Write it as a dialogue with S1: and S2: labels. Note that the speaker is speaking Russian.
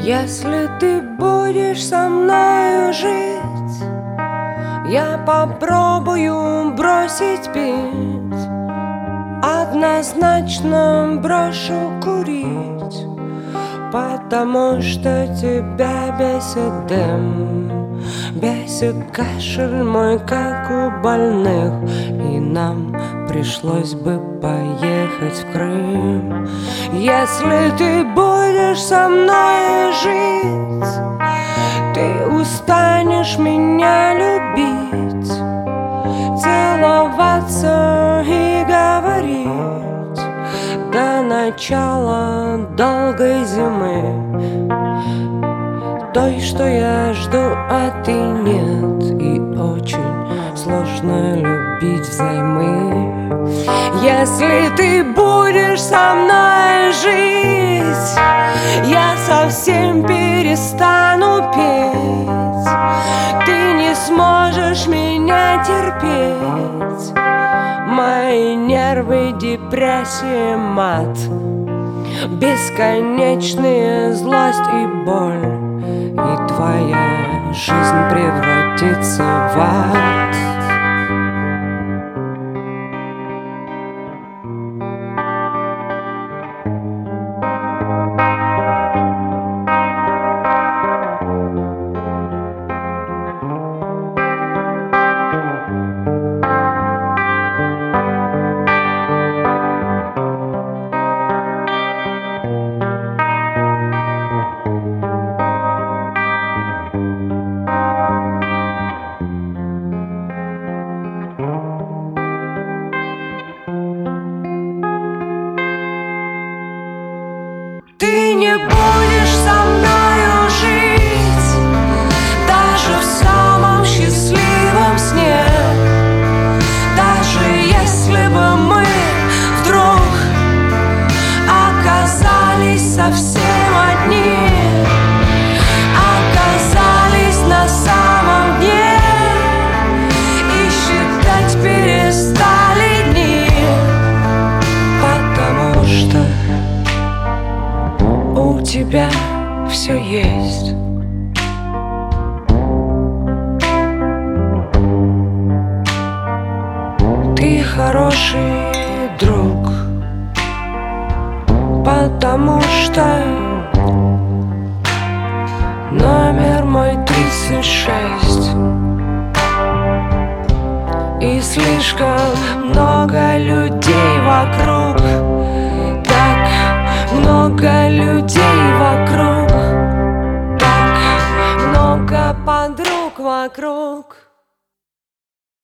S1: Если ты будешь со мною жить, я попробую бросить пить, однозначно брошу курить, потому что тебя бесит дым, бесит кашель мой, как у больных. И нам пришлось бы поехать в Крым. Если ты будешь со мной жить, ты устанешь меня любить, целоваться и говорить до начала долгой зимы, той, что я жду, а ты нет. И очень сложно любить взаймы. Если ты будешь со мной жить, я совсем перестану петь. Ты не сможешь меня терпеть. Мои нервы, депрессия, мат, бесконечная злость и боль, и твоя жизнь превратится в ад. Ты не будешь со мною жить, даже в самом счастливом сне. Даже если бы мы вдруг оказались совсем одни, оказались на самом дне и считать перестали дни, потому что у тебя все есть. Ты хороший друг, потому что номер мой 36. И слишком много людей вокруг, так много людей вокруг, так много подруг вокруг.